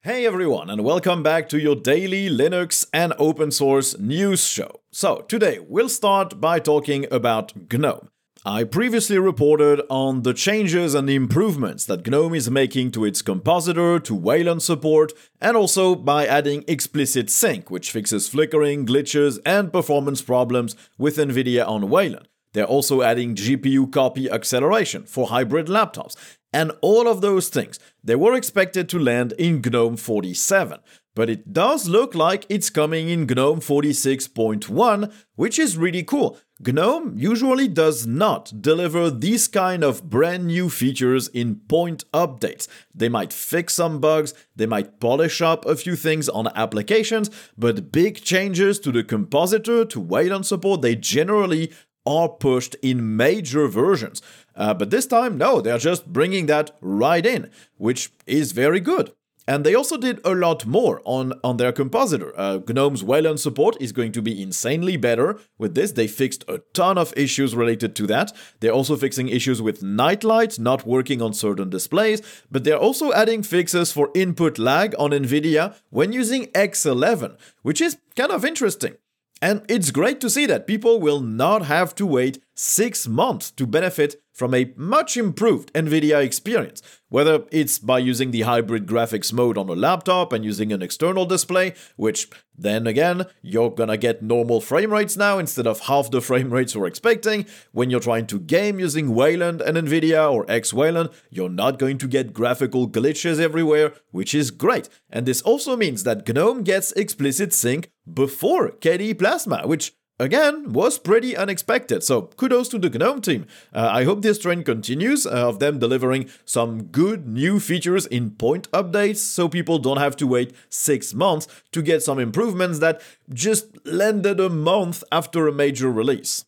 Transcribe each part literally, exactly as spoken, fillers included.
Hey everyone, and welcome back to your daily Linux and open source news show. So, today we'll start by talking about GNOME. I previously reported on the changes and the improvements that GNOME is making to its compositor, to Wayland support, and also by adding explicit sync, which fixes flickering, glitches, and performance problems with NVIDIA on Wayland. They're also adding G P U copy acceleration for hybrid laptops. And all of those things, they were expected to land in GNOME forty-seven. But it does look like it's coming in GNOME forty-six point one, which is really cool. GNOME usually does not deliver these kind of brand new features in point updates. They might fix some bugs, they might polish up a few things on applications, but big changes to the compositor, to Wayland support, they generally are pushed in major versions. Uh, but this time, no, they're just bringing that right in, which is very good. And they also did a lot more on, on their compositor. Uh, GNOME's Wayland support is going to be insanely better with this. They fixed a ton of issues related to that. They're also fixing issues with nightlight not working on certain displays, but they're also adding fixes for input lag on NVIDIA when using X eleven, which is kind of interesting. And it's great to see that people will not have to wait six months to benefit from a much improved NVIDIA experience, whether it's by using the hybrid graphics mode on a laptop and using an external display, which then again, you're gonna get normal frame rates now instead of half the frame rates you're expecting. When you're trying to game using Wayland and NVIDIA or X-Wayland, you're not going to get graphical glitches everywhere, which is great. And this also means that GNOME gets explicit sync before K D E Plasma, which again, was pretty unexpected, so kudos to the GNOME team. Uh, I hope this trend continues, uh, of them delivering some good new features in point updates, so people don't have to wait six months to get some improvements that just landed a month after a major release.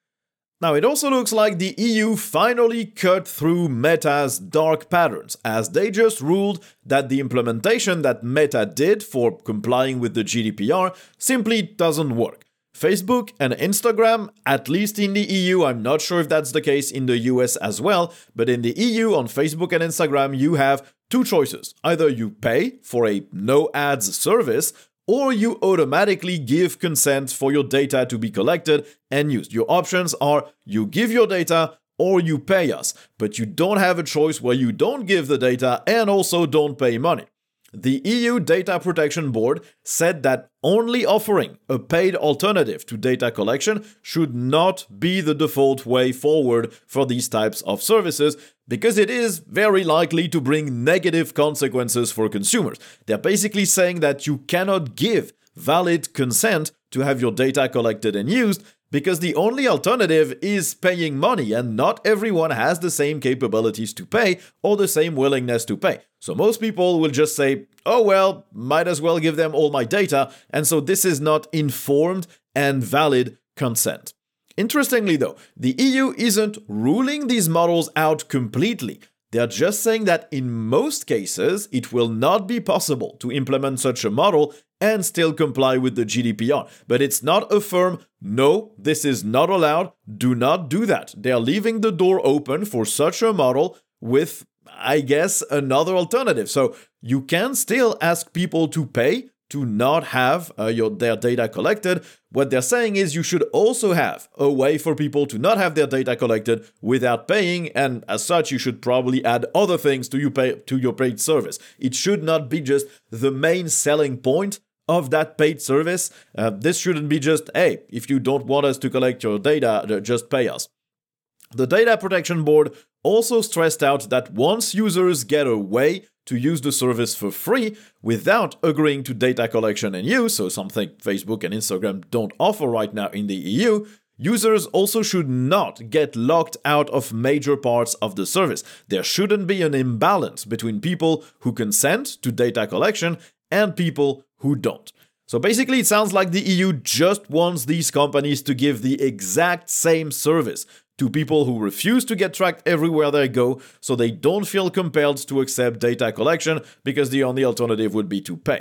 Now, it also looks like the E U finally cut through Meta's dark patterns, as they just ruled that the implementation that Meta did for complying with the G D P R simply doesn't work. Facebook and Instagram, at least in the E U, I'm not sure if that's the case in the U S as well, but in the E U on Facebook and Instagram, you have two choices. Either you pay for a no ads service, or you automatically give consent for your data to be collected and used. Your options are you give your data or you pay us, but you don't have a choice where you don't give the data and also don't pay money. The E U Data Protection Board said that only offering a paid alternative to data collection should not be the default way forward for these types of services, because it is very likely to bring negative consequences for consumers. They're basically saying that you cannot give valid consent to have your data collected and used, because the only alternative is paying money, and not everyone has the same capabilities to pay or the same willingness to pay. So most people will just say, oh well, might as well give them all my data, and so this is not informed and valid consent. Interestingly though, the E U isn't ruling these models out completely. They're just saying that in most cases, it will not be possible to implement such a model and still comply with the G D P R. But it's not a firm, no, this is not allowed, do not do that. They're leaving the door open for such a model with, I guess, another alternative. So you can still ask people to pay to not have uh, your their data collected. What they're saying is you should also have a way for people to not have their data collected without paying, and as such, you should probably add other things to you pay to your paid service. It should not be just the main selling point of that paid service. Uh, this shouldn't be just, hey, if you don't want us to collect your data, just pay us. The Data Protection Board also stressed out that once users get a way to use the service for free without agreeing to data collection and use, so something Facebook and Instagram don't offer right now in the E U, users also should not get locked out of major parts of the service. There shouldn't be an imbalance between people who consent to data collection and people who don't. So basically, it sounds like the E U just wants these companies to give the exact same service to people who refuse to get tracked everywhere they go, so they don't feel compelled to accept data collection, because the only alternative would be to pay.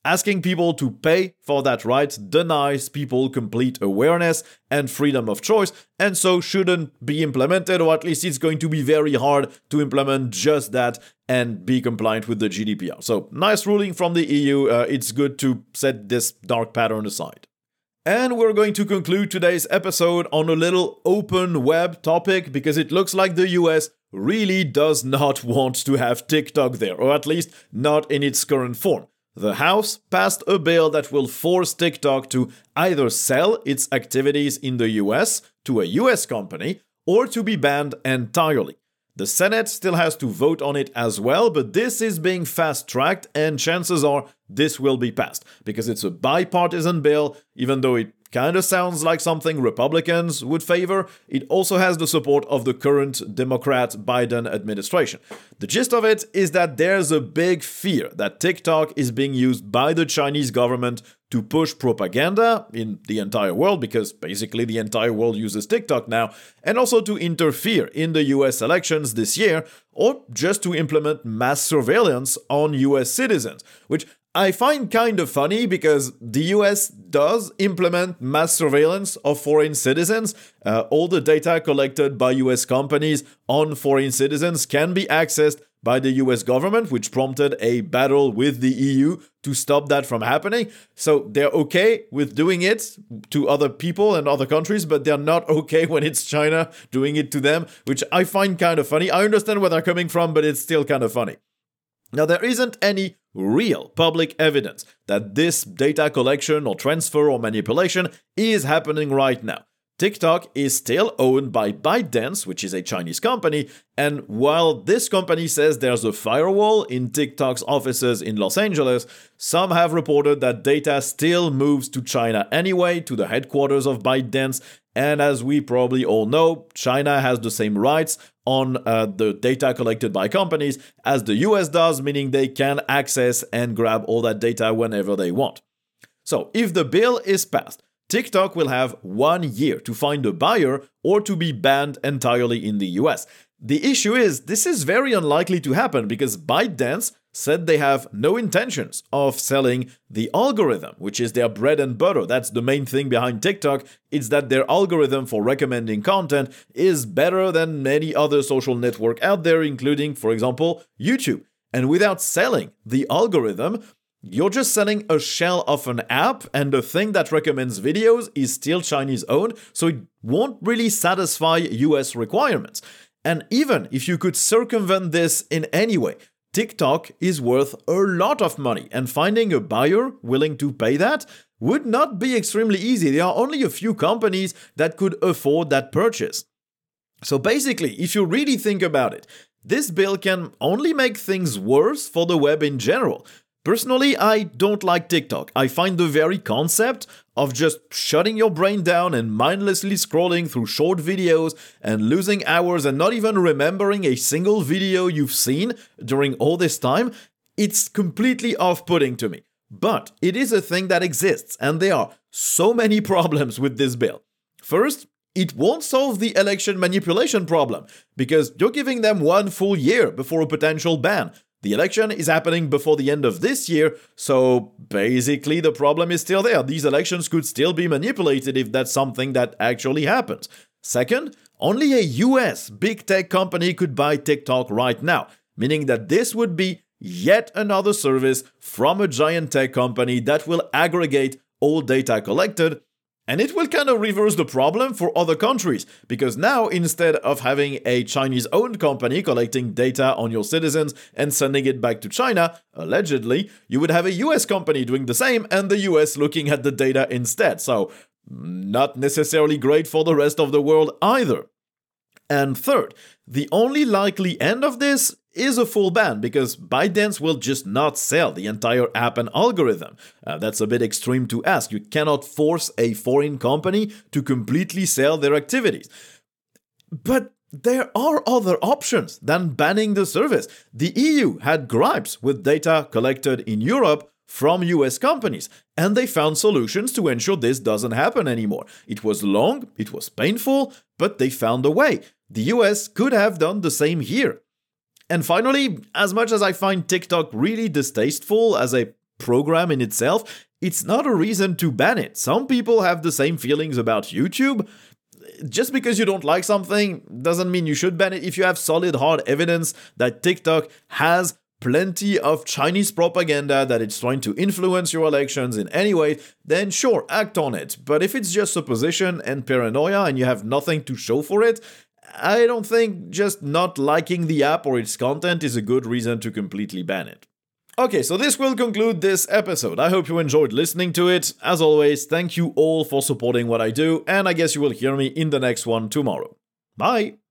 asking people to pay for that right denies people complete awareness and freedom of choice, and so shouldn't be implemented, or at least it's going to be very hard to implement just that and be compliant with the G D P R. So, nice ruling from the E U. Uh, it's good to set this dark pattern aside. And we're going to conclude today's episode on a little open web topic, because it looks like the U S really does not want to have TikTok there, or at least not in its current form. The House passed a bill that will force TikTok to either sell its activities in the U S to a U S company or to be banned entirely. The Senate still has to vote on it as well, but this is being fast-tracked, and chances are this will be passed, because it's a bipartisan bill. Even though it kind of sounds like something Republicans would favor, it also has the support of the current Democrat Biden administration. The gist of it is that there's a big fear that TikTok is being used by the Chinese government to push propaganda in the entire world, because basically the entire world uses TikTok now, and also to interfere in the U S elections this year, or just to implement mass surveillance on U S citizens, which I find kind of funny, because the U S does implement mass surveillance of foreign citizens. Uh, all the data collected by U S companies on foreign citizens can be accessed by the U S government, which prompted a battle with the E U to stop that from happening. So they're okay with doing it to other people and other countries, but they're not okay when it's China doing it to them, which I find kind of funny. I understand where they're coming from, but it's still kind of funny. Now, there isn't any real public evidence that this data collection or transfer or manipulation is happening right now. TikTok is still owned by ByteDance, which is a Chinese company, and while this company says there's a firewall in TikTok's offices in Los Angeles, some have reported that data still moves to China anyway, to the headquarters of ByteDance, and as we probably all know, China has the same rights on uh, the data collected by companies as the U S does, meaning they can access and grab all that data whenever they want. So, if the bill is passed, TikTok will have one year to find a buyer or to be banned entirely in the U S. The issue is, this is very unlikely to happen, because ByteDance said they have no intentions of selling the algorithm, which is their bread and butter. That's the main thing behind TikTok. It's that their algorithm for recommending content is better than many other social networks out there, including, for example, YouTube. And without selling the algorithm, you're just selling a shell of an app, and the thing that recommends videos is still Chinese owned, so it won't really satisfy U S requirements. And even if you could circumvent this in any way, TikTok is worth a lot of money, and finding a buyer willing to pay that would not be extremely easy. There are only a few companies that could afford that purchase. So basically, if you really think about it, this bill can only make things worse for the web in general. Personally, I don't like TikTok. I find the very concept of just shutting your brain down and mindlessly scrolling through short videos and losing hours and not even remembering a single video you've seen during all this time, it's completely off-putting to me. But it is a thing that exists, and there are so many problems with this bill. First, it won't solve the election manipulation problem, because you're giving them one full year before a potential ban. The election is happening before the end of this year, so basically the problem is still there. These elections could still be manipulated if that's something that actually happens. Second, only a U S big tech company could buy TikTok right now, meaning that this would be yet another service from a giant tech company that will aggregate all data collected. And it will kind of reverse the problem for other countries, because now, instead of having a Chinese-owned company collecting data on your citizens and sending it back to China, allegedly, you would have a U S company doing the same and the U S looking at the data instead. So, not necessarily great for the rest of the world either. And third, the only likely end of this is a full ban, because ByteDance will just not sell the entire app and algorithm. Uh, that's a bit extreme to ask. You cannot force a foreign company to completely sell their activities. But there are other options than banning the service. The E U had gripes with data collected in Europe from U S companies, and they found solutions to ensure this doesn't happen anymore. It was long, it was painful, but they found a way. The U S could have done the same here. And finally, as much as I find TikTok really distasteful as a program in itself, it's not a reason to ban it. Some people have the same feelings about YouTube. Just because you don't like something doesn't mean you should ban it. If you have solid, hard evidence that TikTok has plenty of Chinese propaganda, that it's trying to influence your elections in any way, then sure, act on it. But if it's just supposition and paranoia and you have nothing to show for it, I don't think just not liking the app or its content is a good reason to completely ban it. Okay, so this will conclude this episode. I hope you enjoyed listening to it. As always, thank you all for supporting what I do, and I guess you will hear me in the next one tomorrow. Bye!